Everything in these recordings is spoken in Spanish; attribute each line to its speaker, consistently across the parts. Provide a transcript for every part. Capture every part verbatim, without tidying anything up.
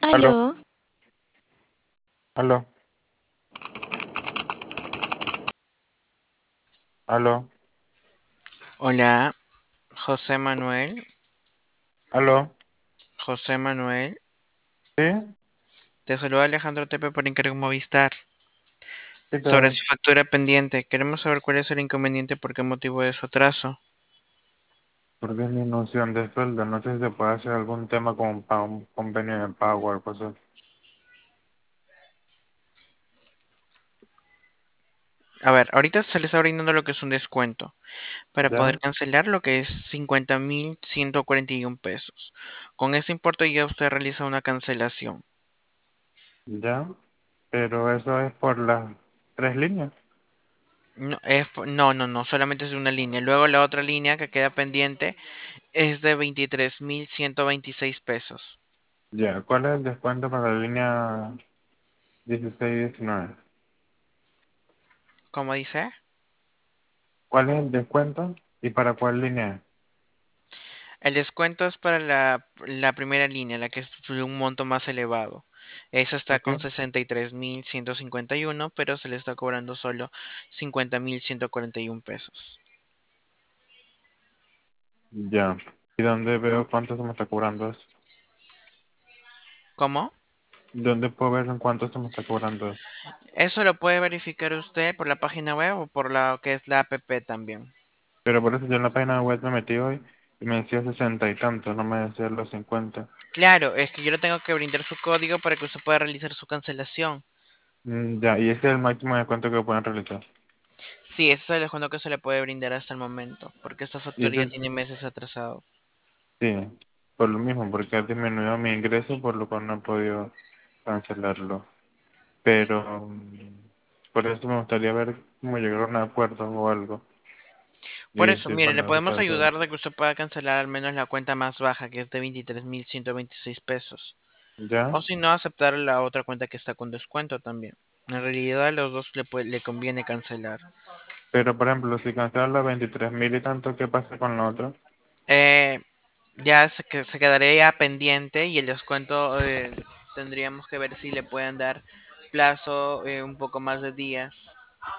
Speaker 1: Aló,
Speaker 2: Aló,
Speaker 1: aló, aló,
Speaker 3: Hola, José Manuel.
Speaker 1: aló.
Speaker 3: José Manuel.
Speaker 1: ¿Sí?
Speaker 3: Te saluda Alejandro Tepe por Internet Movistar.
Speaker 1: ¿Qué
Speaker 3: Sobre
Speaker 1: tal?
Speaker 3: su factura pendiente, queremos saber cuál es el inconveniente, por qué motivo de su atraso.
Speaker 1: Por disminución de sueldo, no sé si se puede hacer algún tema con pa- un convenio de pago o algo así.
Speaker 3: A ver, ahorita se le está brindando lo que es un descuento para poder
Speaker 1: ¿Ya?
Speaker 3: cancelar lo que es cincuenta mil ciento cuarenta y uno pesos. Con ese importe ya usted realiza una cancelación.
Speaker 1: ¿Ya? Pero eso es por las tres líneas.
Speaker 3: No, es, po- no, no, no, solamente es una línea. Luego la otra línea que queda pendiente es de veintitrés mil ciento veintiséis pesos.
Speaker 1: Ya, ¿cuál es el descuento para la línea dieciséis diecinueve?
Speaker 3: ¿Cómo dice?
Speaker 1: ¿Cuál es el descuento y para cuál línea
Speaker 3: El descuento es para la, la primera línea, la que es de un monto más elevado. Esa está
Speaker 1: es?
Speaker 3: con
Speaker 1: ¿Ok?
Speaker 3: sesenta y tres mil ciento cincuenta y uno, pero se le está cobrando solo cincuenta mil ciento cuarenta y uno pesos.
Speaker 1: Ya. ¿Y dónde veo cuánto se me está cobrando eso?
Speaker 3: ¿Cómo?
Speaker 1: ¿Dónde puedo ver en cuánto se me está cobrando eso?
Speaker 3: Eso lo puede verificar usted por la página web o por la que es la app también.
Speaker 1: Pero por eso yo en la página web me metí hoy y me decía sesenta y tantos, no me decía los cincuenta.
Speaker 3: Claro, es que yo le tengo que brindar su código para que usted pueda realizar su cancelación.
Speaker 1: Mm, ya, y ese es el máximo descuento que pueden realizar.
Speaker 3: Sí, ese es el descuento que se le puede brindar hasta el momento, porque esta
Speaker 1: Y
Speaker 3: factura
Speaker 1: eso
Speaker 3: ya
Speaker 1: es,
Speaker 3: tiene meses atrasado.
Speaker 1: sí, por lo mismo, porque ha disminuido mi ingreso, por lo cual no he podido cancelarlo. Pero mm, por eso me gustaría ver cómo llegar a un acuerdo o algo. Y
Speaker 3: Por eso,
Speaker 1: decir,
Speaker 3: mire, le
Speaker 1: bueno,
Speaker 3: podemos
Speaker 1: ahorita se-
Speaker 3: ayudar de que usted pueda cancelar al menos la cuenta más baja, que es de veintitrés mil ciento veintiséis pesos.
Speaker 1: ya.
Speaker 3: O si no, aceptar la otra cuenta que está con descuento también. En realidad, a los dos le, puede- le conviene cancelar.
Speaker 1: Pero por ejemplo, si cancelan los veintitrés mil y tanto, ¿qué pasa con la otra?
Speaker 3: Eh, ya se, que- se quedaría pendiente y el descuento eh, tendríamos que ver si le pueden dar plazo eh, un poco más de días.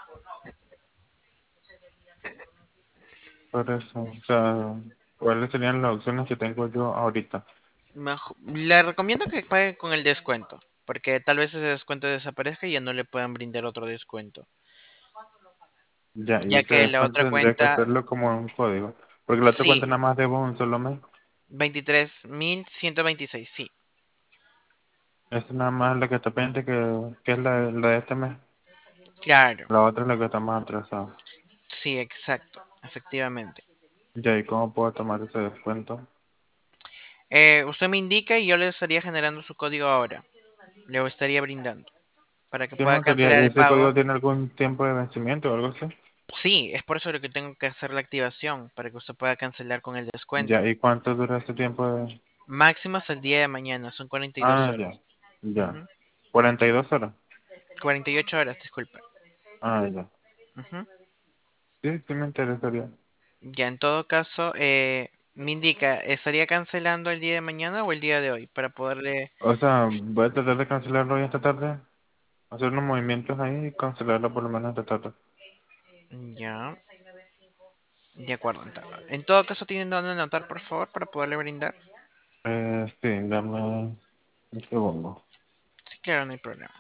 Speaker 1: Por eso, o sea, ¿cuáles serían las opciones que tengo yo ahorita?
Speaker 3: Mejo- le recomiendo que pague con el descuento, porque tal vez ese descuento desaparezca y ya no le puedan brindar otro descuento.
Speaker 1: Ya, y
Speaker 3: Ya
Speaker 1: ese
Speaker 3: que la
Speaker 1: descuento
Speaker 3: otra
Speaker 1: tendría que
Speaker 3: cuenta,
Speaker 1: hacerlo como un código. Porque la otra cuenta
Speaker 3: sí,
Speaker 1: nada más debo un solo mes.
Speaker 3: veintitrés mil ciento veintiséis, sí,
Speaker 1: Esa nada más es la que está pendiente, que, que es la, la de este mes.
Speaker 3: claro,
Speaker 1: La otra es la que está más atrasada.
Speaker 3: sí, exacto, efectivamente.
Speaker 1: Ya, ¿y cómo puedo tomar ese descuento?
Speaker 3: Eh, usted me indica y yo le estaría generando su código ahora, le estaría brindando para que
Speaker 1: Sí, me
Speaker 3: pueda
Speaker 1: gustaría.
Speaker 3: cancelar
Speaker 1: ¿Y
Speaker 3: el
Speaker 1: ese código
Speaker 3: pago.
Speaker 1: tiene algún tiempo de vencimiento o algo así?
Speaker 3: Sí, es por eso lo que tengo que hacer la activación, para que usted pueda cancelar con el
Speaker 1: Ya,
Speaker 3: descuento.
Speaker 1: ¿y cuánto dura ese tiempo de...?
Speaker 3: Máximo hasta el día de mañana, son cuarenta y dos
Speaker 1: Ah, ya,
Speaker 3: horas.
Speaker 1: ya.
Speaker 3: Ujú.
Speaker 1: ¿cuarenta y dos horas?
Speaker 3: cuarenta y ocho horas, disculpe.
Speaker 1: Ah, ya.
Speaker 3: Ujú.
Speaker 1: Sí, sí me interesaría.
Speaker 3: Ya, en todo caso, eh, me indica, ¿estaría cancelando el día de mañana o el día de hoy? Para poderle...
Speaker 1: O sea, voy a tratar de cancelarlo hoy esta tarde. Hacer unos movimientos ahí y cancelarlo por lo menos esta tarde.
Speaker 3: Ya, de acuerdo. En todo en todo caso, ¿tienen dónde anotar, por favor, para poderle brindar?
Speaker 1: Eh, sí, dame un segundo.
Speaker 3: Sí, claro, no hay problema.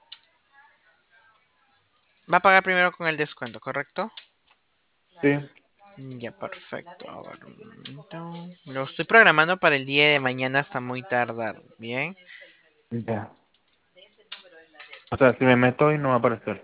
Speaker 3: Va a pagar primero con el descuento, ¿correcto?
Speaker 1: Sí,
Speaker 3: Ya, perfecto. A ver, un momento. Lo estoy programando para el día de mañana hasta muy tardar, ¿bien?
Speaker 1: ya. O sea, si me meto hoy no va a aparecer.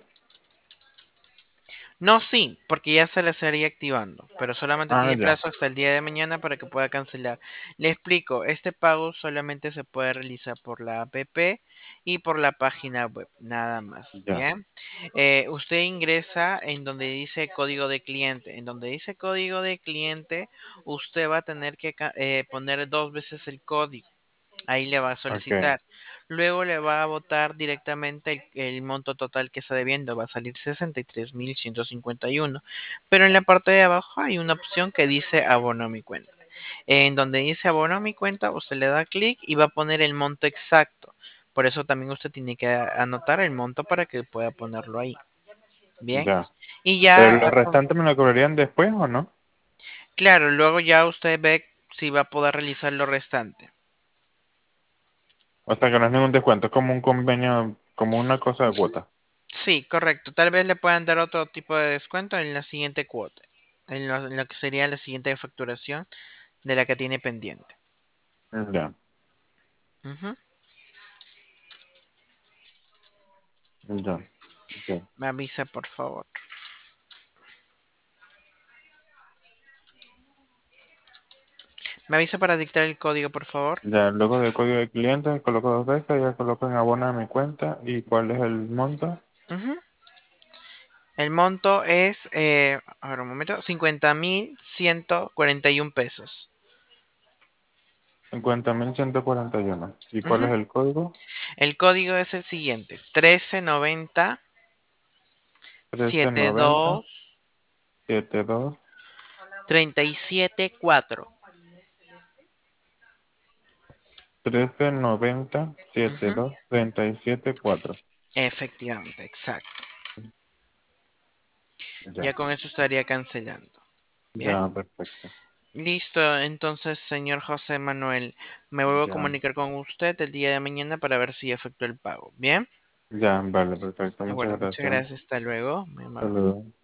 Speaker 3: No, sí, porque ya se le estaría activando, pero solamente
Speaker 1: Ah,
Speaker 3: tiene
Speaker 1: ya,
Speaker 3: plazo hasta el día de mañana para que pueda cancelar. Le explico, este pago solamente se puede realizar por la app y por la página web, nada más,
Speaker 1: ya.
Speaker 3: ¿bien? Eh, usted ingresa en donde dice código de cliente. En donde dice código de cliente, usted va a tener que ca- eh, poner dos veces el código. Ahí le va a
Speaker 1: Ok,
Speaker 3: solicitar. Luego le va a votar directamente el, el monto total que está debiendo. Va a salir sesenta y tres mil ciento cincuenta y uno. Pero en la parte de abajo hay una opción que dice abono a mi cuenta. En donde dice abono a mi cuenta, usted le da clic y va a poner el monto exacto. Por eso también usted tiene que a- anotar el monto para que pueda ponerlo ahí. Bien.
Speaker 1: Ya.
Speaker 3: Y
Speaker 1: Pero
Speaker 3: ya,
Speaker 1: lo
Speaker 3: ah, con-
Speaker 1: restante me lo cobrarían después o no?
Speaker 3: claro, luego ya usted ve si va a poder realizar lo restante.
Speaker 1: O sea que no es ningún descuento, es como un convenio, como una cosa de cuota.
Speaker 3: Sí, correcto. Tal vez le puedan dar otro tipo de descuento en la siguiente cuota, en lo, en lo que sería la siguiente facturación de la que tiene pendiente.
Speaker 1: Ya,
Speaker 3: Ujú.
Speaker 1: ya, ok.
Speaker 3: Me avisa, por favor. Me avisa para dictar el código, por favor.
Speaker 1: Ya, luego del código de cliente, coloco dos veces, ya coloco en abona mi cuenta. ¿Y cuál es el monto?
Speaker 3: Ujú. El monto es, eh, a ver un momento, cincuenta mil ciento cuarenta y un pesos.
Speaker 1: cincuenta mil ciento cuarenta y uno. ¿Y cuál
Speaker 3: Ujú.
Speaker 1: es el código?
Speaker 3: El código es el siguiente: trece noventa
Speaker 1: trece
Speaker 3: setenta y
Speaker 1: noventa
Speaker 3: dos
Speaker 1: setenta y dos
Speaker 3: treinta y siete cuatro.
Speaker 1: trece noventa setenta y
Speaker 3: Ujú.
Speaker 1: dos treinta y siete cuatro.
Speaker 3: Efectivamente, exacto. Ya
Speaker 1: Ya,
Speaker 3: con eso estaría cancelando. Bien.
Speaker 1: ya, perfecto.
Speaker 3: Listo, entonces, señor José Manuel, me vuelvo a
Speaker 1: Ya,
Speaker 3: comunicar con usted el día de mañana para ver si efectuó el pago. Bien.
Speaker 1: ya, vale, perfecto.
Speaker 3: Bueno,
Speaker 1: Muchas
Speaker 3: muchas
Speaker 1: gracias.
Speaker 3: gracias. Hasta luego. Muy amable.
Speaker 1: Saludos.